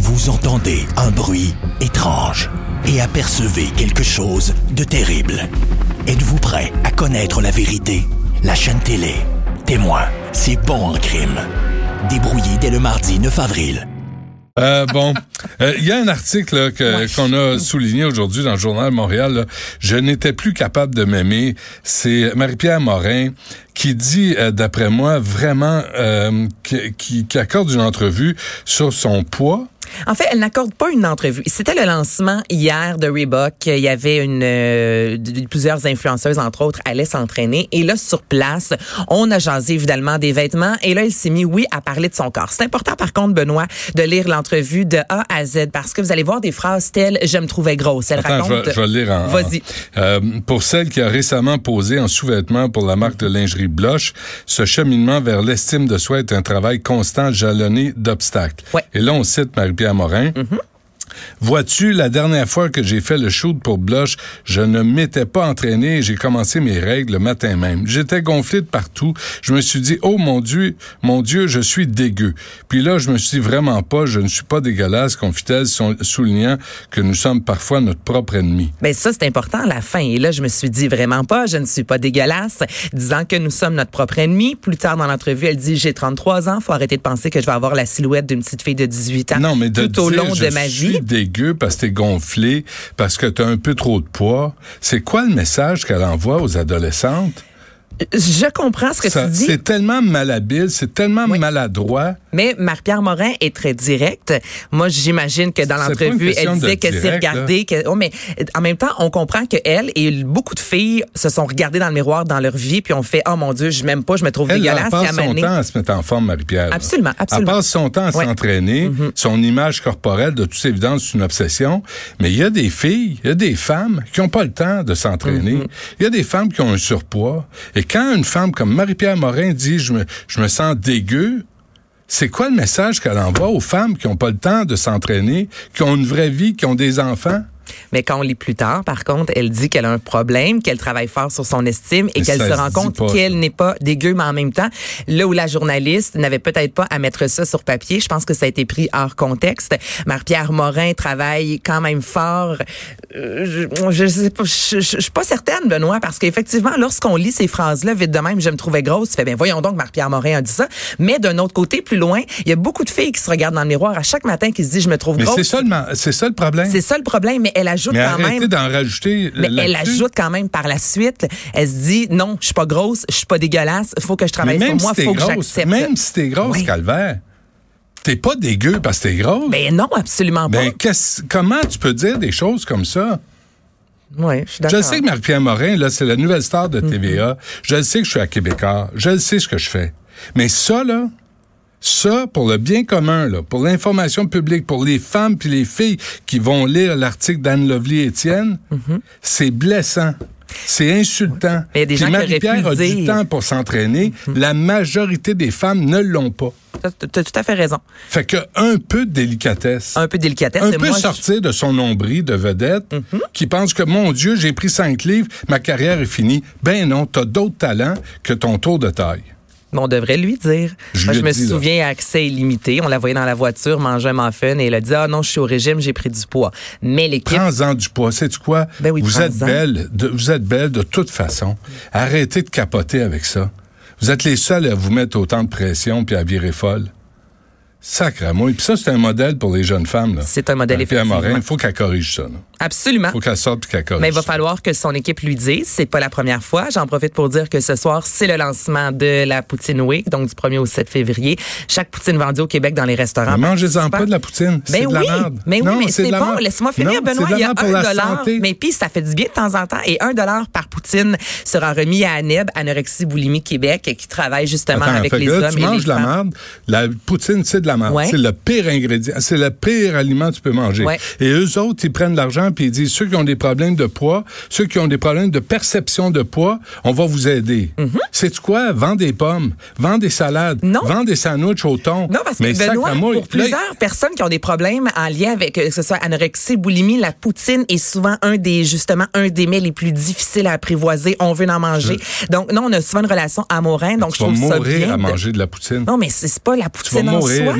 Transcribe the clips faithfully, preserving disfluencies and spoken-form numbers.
Vous entendez un bruit étrange et apercevez quelque chose de terrible. Êtes-vous prêt à connaître la vérité? La chaîne télé Témoin, c'est bon en crime. Débrouillé dès le mardi neuf avril. Euh, bon, il euh, y a un article là, que, ouais. qu'on a souligné aujourd'hui dans le Journal de Montréal. Là. Je n'étais plus capable de m'aimer. C'est Marie-Pierre Morin qui dit, euh, d'après moi, vraiment, euh, qui, qui, qui accorde une entrevue sur son poids. En fait, elle n'accorde pas une entrevue. C'était le lancement hier de Reebok. Il y avait une euh, plusieurs influenceuses, entre autres, allaient s'entraîner. Et là, sur place, on a jasé évidemment des vêtements. Et là, il s'est mis, oui, à parler de son corps. C'est important, par contre, Benoît, de lire l'entrevue de A à Z parce que vous allez voir des phrases telles « Je me trouvais grosse ». Elle Attends, raconte... je vais, je vais le lire en... Vas-y. Euh, pour celle qui a récemment posé en sous-vêtements pour la marque de lingerie Bloch, ce cheminement vers l'estime de soi est un travail constant jalonné d'obstacles. Ouais. Et là, on cite Marie-Pierre Morin. Mm-hmm. Vois-tu, la dernière fois que j'ai fait le shoot pour Bloch, je ne m'étais pas entraîné et j'ai commencé mes règles le matin même. J'étais gonflé de partout. Je me suis dit, oh mon Dieu, mon Dieu, je suis dégueu. Puis là, je me suis dit vraiment pas, je ne suis pas dégueulasse, confie-t-elle, soulignant que nous sommes parfois notre propre ennemi. Mais ça, c'est important à la fin. Et là, je me suis dit vraiment pas, je ne suis pas dégueulasse, disant que nous sommes notre propre ennemi. Plus tard dans l'entrevue, elle dit, j'ai trente-trois ans, faut arrêter de penser que je vais avoir la silhouette d'une petite fille de dix-huit ans non, mais de tout au dire, long de ma vie. Dégueu parce que t'es gonflé, parce que t'as un peu trop de poids. C'est quoi le message qu'elle envoie aux adolescentes? Je comprends ce que ça, tu dis. C'est tellement malhabile, c'est tellement oui. maladroit. Mais Marie-Pierre Morin est très directe. Moi, j'imagine que dans c'est l'entrevue, elle disait qu'elle s'est regardée. Que, oh, mais en même temps, on comprend qu'elle et beaucoup de filles se sont regardées dans le miroir dans leur vie puis ont fait « Oh mon Dieu, je m'aime pas, je me trouve elle, dégueulasse. » Elle passe son temps à se mettre en forme, Marie-Pierre. Absolument, absolument. Elle passe son temps à ouais. s'entraîner. Mm-hmm. Son image corporelle, de toute évidence, c'est une obsession. Mais il y a des filles, il y a des femmes qui n'ont pas le temps de s'entraîner. Il mm-hmm. y a des femmes qui ont un surpoids. Et quand une femme comme Marie-Pierre Morin dit « Je me, je me sens dégueu », c'est quoi le message qu'elle envoie aux femmes qui n'ont pas le temps de s'entraîner, qui ont une vraie vie, qui ont des enfants? Mais quand on lit plus tard, par contre, elle dit qu'elle a un problème, qu'elle travaille fort sur son estime et, et qu'elle se rend compte pas, qu'elle ça. n'est pas dégueu, mais en même temps, là où la journaliste n'avait peut-être pas à mettre ça sur papier, je pense que ça a été pris hors contexte. Marie-Pierre Morin travaille quand même fort. Euh, je, je sais pas, je, je, je suis pas certaine, Benoît, parce qu'effectivement, lorsqu'on lit ces phrases-là, vite de même, je me trouvais grosse, tu fais, ben voyons donc, Marie-Pierre Morin a dit ça. Mais d'un autre côté, plus loin, il y a beaucoup de filles qui se regardent dans le miroir à chaque matin qui se disent, je me trouve mais grosse. Mais c'est ça, le, c'est ça le problème. C'est ça le problème, mais elle ajoute mais quand même. d'en rajouter mais elle ajoute quand même par la suite. Elle se dit non, je suis pas grosse, je suis pas dégueulasse. Il faut que je travaille sur moi, il faut grosse, que j'accepte. Même si t'es grosse, oui. Calvaire, t'es pas dégueu parce que t'es grosse. Ben non, absolument pas. Ben comment tu peux dire des choses comme ça? Oui, je suis d'accord. Je sais que Marie-Pierre Morin, là, c'est la nouvelle star de T V A. Mm-hmm. Je le sais que je suis à Québécois. Je le sais ce que je fais. Mais ça, là. Ça, pour le bien commun, là, pour l'information publique, pour les femmes puis les filles qui vont lire l'article d'Anne Lovely-Étienne, mm-hmm. c'est blessant. C'est insultant. Il y a des gens qui Marie-Pierre a dire. du temps pour s'entraîner. Mm-hmm. La majorité des femmes ne l'ont pas. T'as, t'as tout à fait raison. Fait que un peu de délicatesse. Un peu de délicatesse. Un peu moi, sortir je... de son nombril de vedette mm-hmm. qui pense que, mon Dieu, j'ai pris cinq livres, ma carrière est finie. Ben non, t'as d'autres talents que ton tour de taille. On devrait lui dire. Je, Moi, je me dis, souviens, là. Accès illimité. On la voyait dans la voiture, manger un muffin et elle a dit, ah non, je suis au régime, j'ai pris du poids. Mais l'équipe... Prends-en du poids. Sais-tu quoi? Ben oui, vous êtes belle. De, vous êtes belle de toute façon. Arrêtez de capoter avec ça. Vous êtes les seuls à vous mettre autant de pression puis à virer folle. Sacrément. Et puis ça, c'est un modèle pour les jeunes femmes. Là. C'est un modèle, effectivement. Morin, il faut qu'elle corrige ça. Là. Absolument. Il faut qu'elle sorte et qu'elle corrige. Mais il va falloir que son équipe lui dise. C'est pas la première fois. J'en profite pour dire que ce soir, c'est le lancement de la Poutine Week, donc du premier au sept février. Chaque poutine vendue au Québec dans les restaurants. Mais mangez-en pas de la poutine. C'est ben de la oui, merde. Mais non, oui, mais c'est, c'est bon. Laisse-moi finir, non, Benoît. Il y a un dollar. Santé. Mais puis, ça fait du bien de temps en temps. Et un dollar par poutine sera remis à Aneb, Anorexie Boulimie Québec, qui travaille justement Attends, avec fait les là, hommes tu et manges les la femmes. merde. La poutine, c'est de la merde. Ouais. C'est le pire ingrédient. C'est le pire aliment que tu peux manger. Ouais. Et eux autres, ils prennent l'argent puis ils disent, ceux qui ont des problèmes de poids, ceux qui ont des problèmes de perception de poids, on va vous aider. Mm-hmm. Sais-tu quoi? Vends des pommes, vends des salades, non. vends des sandwichs au thon. Non, parce que mais Benoît, pour là, plusieurs personnes qui ont des problèmes en lien avec, que ce soit anorexie, boulimie, la poutine est souvent un des, justement, un des mets les plus difficiles à apprivoiser. On veut en manger. Je... Donc, non, on a souvent une relation amoureuse. Donc, tu je trouve vas ça mourir bien à de... manger de la poutine. Non, mais c'est pas la poutine tu vas en mourir. soi.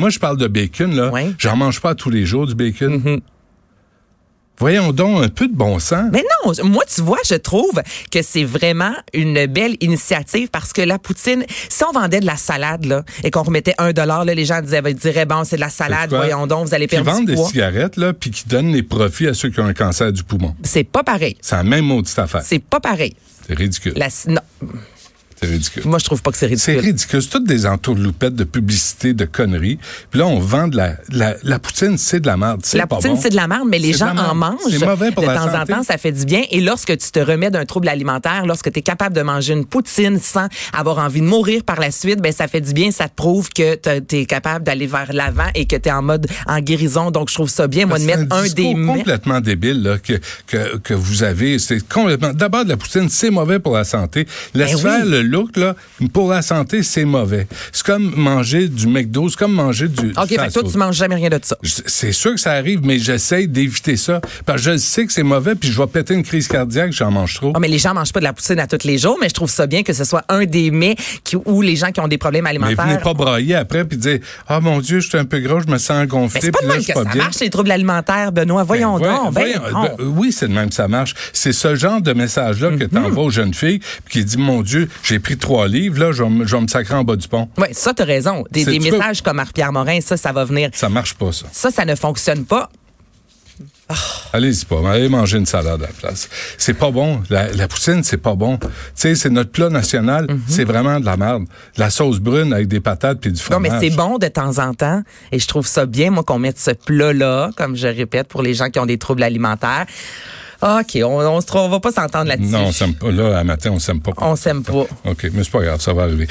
moi, je parle de bacon, là. Ouais. J'en mange pas tous les jours, du bacon. Mm-hmm. Voyons donc un peu de bon sens. Mais non, moi, tu vois, je trouve que c'est vraiment une belle initiative parce que la poutine, si on vendait de la salade, là, et qu'on remettait un dollar, là, les gens disaient, diraient, bon, c'est de la salade, voyons donc, vous allez perdre du poids. Qui vendent des cigarettes, là, puis qui donnent les profits à ceux qui ont un cancer du poumon. C'est pas pareil. C'est la même maudite affaire. C'est pas pareil. C'est ridicule. La, non. C'est ridicule. Moi, je trouve pas que c'est ridicule. C'est ridicule. C'est toutes des entourloupettes de publicité, de conneries. Puis là, on vend de la... La, la poutine, c'est de la merde. C'est la pas poutine, bon. c'est de la merde, mais les gens en mangent. C'est mauvais pour de la temps santé. en temps, ça fait du bien. Et lorsque tu te remets d'un trouble alimentaire, lorsque tu es capable de manger une poutine sans avoir envie de mourir par la suite, ben ça fait du bien. Ça te prouve que tu es capable d'aller vers l'avant et que tu es en mode en guérison. Donc, je trouve ça bien, moi, de mettre un, un des mets. C'est complètement débile là, que, que, que vous avez. C'est complètement... D'abord, de la poutine, c'est mauvais pour la santé. Laisse Ben faire oui. le look, là. Pour la santé, c'est mauvais. C'est comme manger du McDo, c'est comme manger du OK, fait que toi, tu manges jamais rien de ça. C'est sûr que ça arrive, mais j'essaie d'éviter ça. Parce que je sais que c'est mauvais, puis je vais péter une crise cardiaque, j'en mange trop. Oh, mais les gens mangent pas de la poutine à tous les jours, mais je trouve ça bien que ce soit un des mets qui, où les gens qui ont des problèmes alimentaires... Mais venez pas brailler après, puis dire « Ah, mon Dieu, je suis un peu gros, je me sens gonflé. » Mais c'est pas de même que ça bien. marche, les troubles alimentaires, Benoît. Voyons ben, donc. voyons, Ben, voyons, ben, oui, c'est de même que ça marche. C'est ce genre de message-là que tu envoies aux jeunes filles, puis qui dit « Mon Dieu, j'ai pris trois livres, là, je vais me, je vais me sacrer en bas du pont. » Oui, ça, t'as raison. Des, des messages peux... comme Marie-Pierre Morin, ça, ça va venir. Ça marche pas, ça. Ça, ça ne fonctionne pas. Oh. Allez-y pas, allez manger une salade à la place. C'est pas bon. La, la poutine, c'est pas bon. Tu sais, c'est notre plat national. Mm-hmm. C'est vraiment de la merde. La sauce brune avec des patates puis du fromage. Non, mais c'est bon de temps en temps. Et je trouve ça bien, moi, qu'on mette ce plat-là, comme je répète, pour les gens qui ont des troubles alimentaires. OK, on, on, on va pas s'entendre là-dessus. Non, on s'aime pas. Là, à matin, on s'aime pas. On s'aime pas. OK, mais c'est pas grave, ça va arriver.